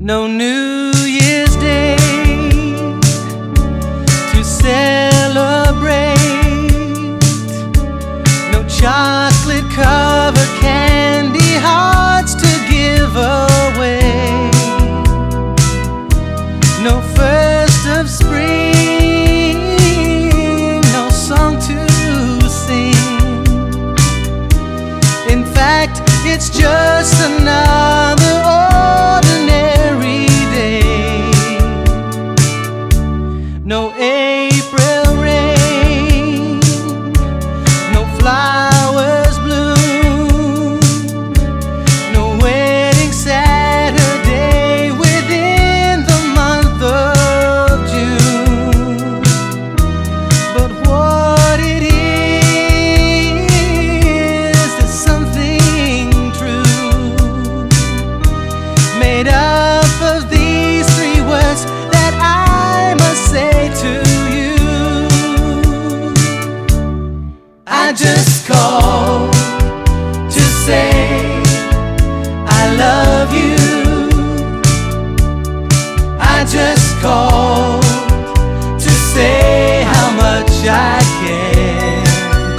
No New Year's Day to celebrate, no chocolate covered candy hearts to give away, no first of spring, no song to sing. In fact, it's just another ordinary day. No April rain, no flowers bloom, no wedding Saturday within the month of June. But what it is something true, made up of these three words that I must say to you. I just called to say I love you. I just called to say how much I care.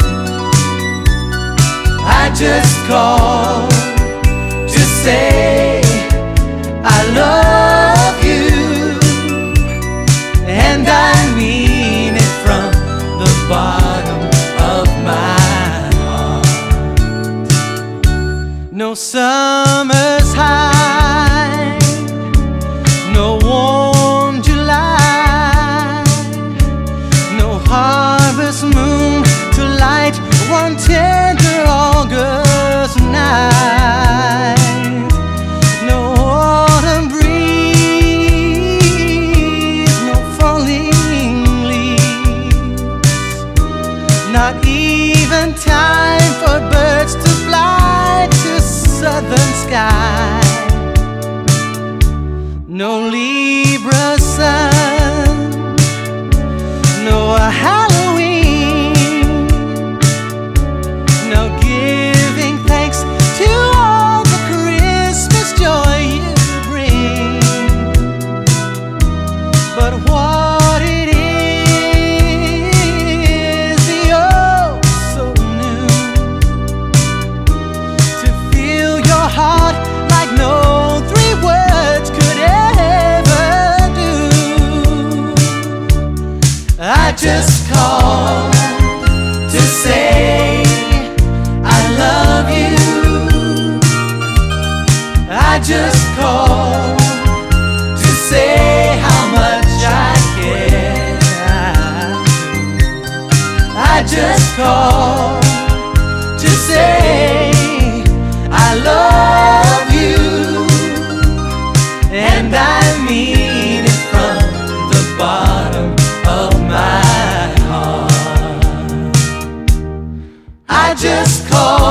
I just called to say I love you, and I mean it from the bottom of my heart. No summer's high, no warm July, no harvest moon to light one tender August night, no autumn breeze, no falling leaves, not even time for birds to fly to southern sky, no Libra sun, no Halloween, no giving thanks to all the Christmas joy you bring. But what it is, the oh so new, to feel your heart like no three words could ever do. I just called to say I love you. I just called to say how much I care. I just called to say I love you, and I mean it from the bottom of my heart. I just called